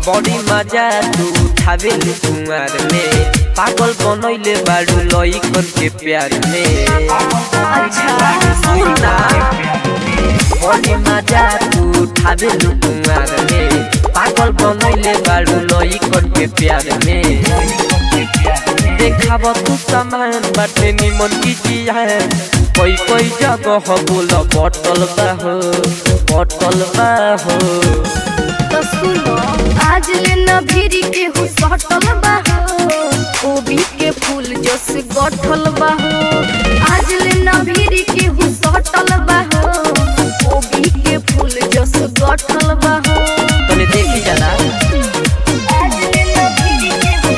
बड़ी मजा तू उठावे कुंवर में पागल बनैले बाड़ू लइकन के प्यार में। अच्छा सुना बड़ी मजा तू उठावे कुंवर में पागल बनैले बाड़ू लइकन के प्यार में। देखाब तू सामान बाटे निमन की जिया कोई कोई जगह बोल बटल बाहो बटल बाहो। तो सुनो आज ले न भीरी के हु सटल बाहो कोबी के फूल जस गठल बाहो। आज ले न भीरी के हु सटल बाहो कोबी के फूल जस गठल बाहो। तने देखी जाला आज ले न भीरी के हु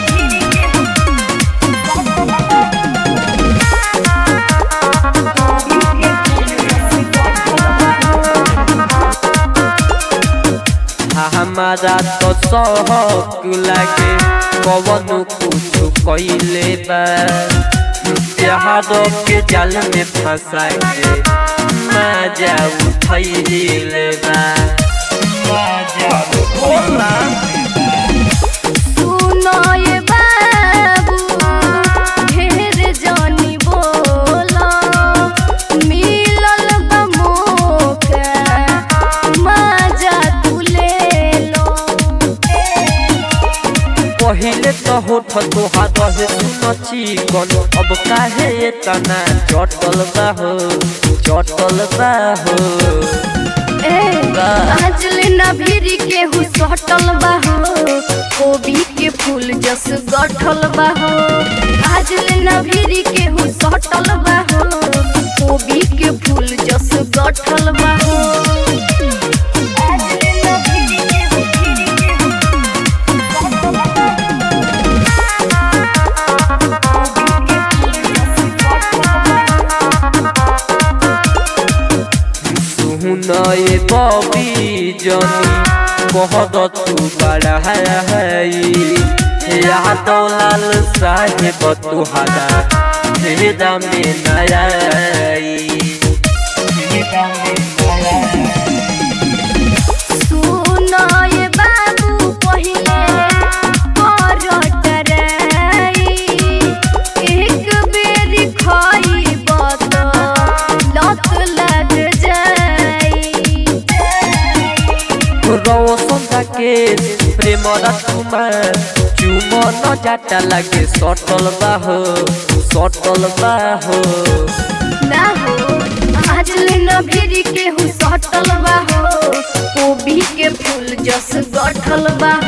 हमारा तो सहक लागे कवन कुछ कइले बा प्यार के जाल में फंसा के मजा उठैले बा मजा बोला। सुनो ये बाबू ढेर जानी बोला मिलल बा मौका मजा तू ले लो। पहिले तो होठ तोहार रहे सुनची कौन अब काहे तना चटल बाहो चटल बाहो। आज ले न भीरी के हु सटल बाहो कोबी के फूल जस गठल बाहो। आज ले न भीरी के हु सटल बाहो कोबी के फूल जस गठल बाहो। आज ले न भीरी के हु सुनए बबी जनी कहद तू बड़ा है यादव लाल साहेब तुहारा भेदा में नया सुनो ये बाबू पहिले पर डराई एक बेर खाइब तो लत लग जाई। रोशन के प्रेम राजकुमार चुमन जाटा लगे सटल बाहो सटल बाहो। ना हो आज ले न भीरी के हु सटल बाहो कोबी के फूल जस गठल बाहो।